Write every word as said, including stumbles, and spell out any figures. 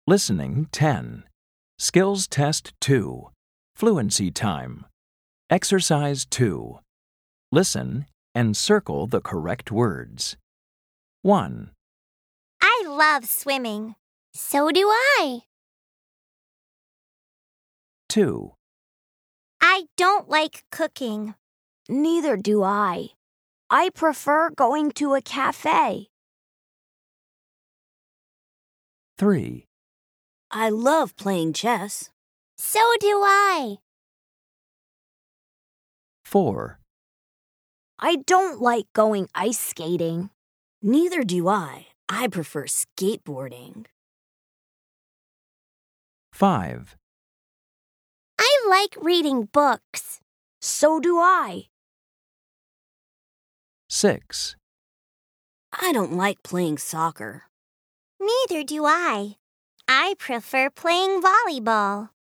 Listening ten. Skills Test two. Fluency Time. Exercise two. Listen and circle the correct words. one. I love swimming. So do I. two. I don't like cooking. Neither do I. I prefer going to a cafe. three. I love playing chess. So do I. four. I don't like going ice skating. Neither do I. I prefer skateboarding. five. I like reading books. So do I. six. I don't like playing soccer. Neither do I. I prefer playing volleyball.